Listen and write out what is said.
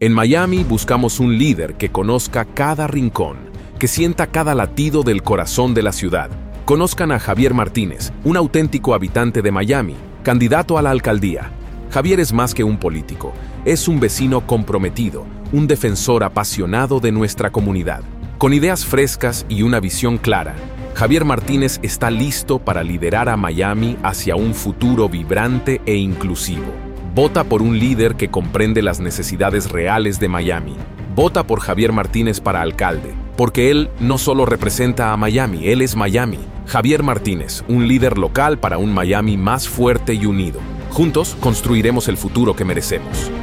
En Miami buscamos un líder que conozca cada rincón, que sienta cada latido del corazón de la ciudad. Conozcan a Javier Martínez, un auténtico habitante de Miami, candidato a la alcaldía. Javier es más que un político, es un vecino comprometido, un defensor apasionado de nuestra comunidad. Con ideas frescas y una visión clara, Javier Martínez está listo para liderar a Miami hacia un futuro vibrante e inclusivo. Vota por un líder que comprende las necesidades reales de Miami. Vota por Javier Martínez para alcalde, porque él no solo representa a Miami, él es Miami. Javier Martínez, un líder local para un Miami más fuerte y unido. Juntos construiremos el futuro que merecemos.